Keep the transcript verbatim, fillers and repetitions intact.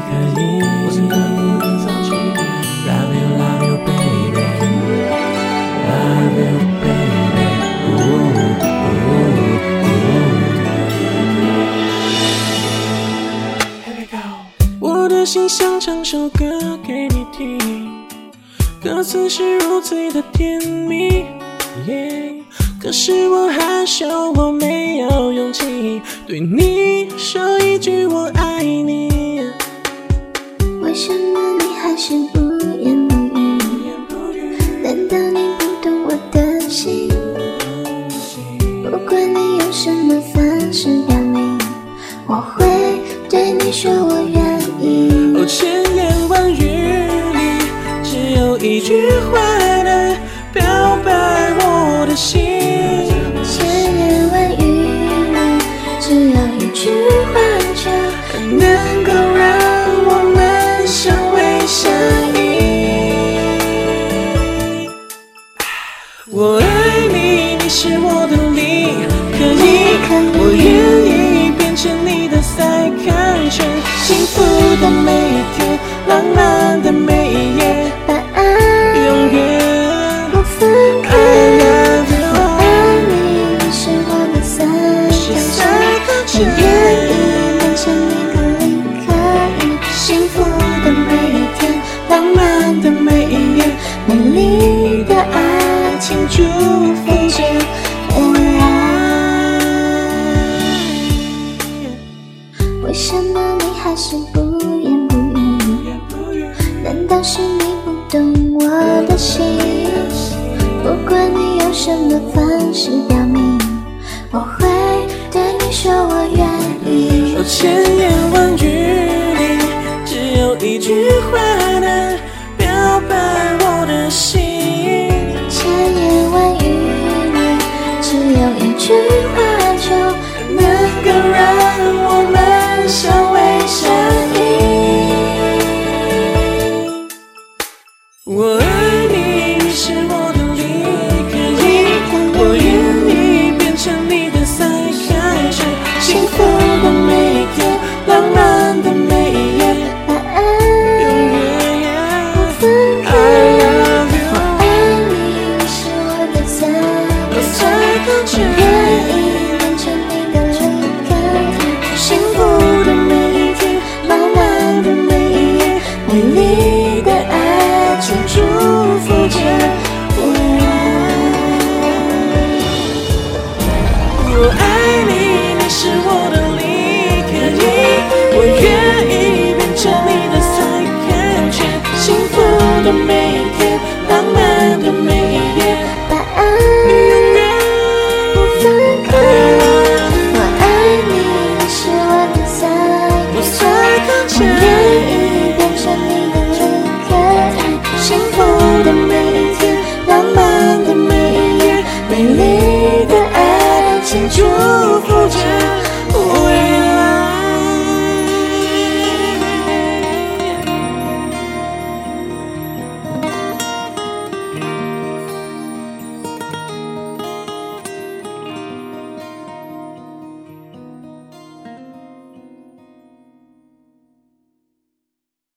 可以，我是能不能放弃 ？Love you, love you, baby, love you, baby. Ooh, ooh, ooh. Here we go. 我的心想唱首歌给你听，歌词是如此的甜蜜。Yeah. 可是我害羞，我没有勇气对你说一句我爱你。 为什么你还是不言不语？难道你不懂我的心？不管你用什么方式表明，我会对你说我愿意。 哦，千言万语里只有一句话能表白我的心。 千言万语里只有一句话就能够让我们相偎相依。我爱你，你是我的理，可以，我愿意变成你的赛看全幸福的每一天，浪漫的每一夜， 把爱永远不分开。我愿意变成你的离开，幸福的每一天， 浪漫的每一夜， 美丽的爱情祝福着未来。为什么你还是不言不语？难道是你不懂我的心？不管你用什么方式表明，我会对你说我愿意。 哦，千言万语里只有一句话能表白我的心。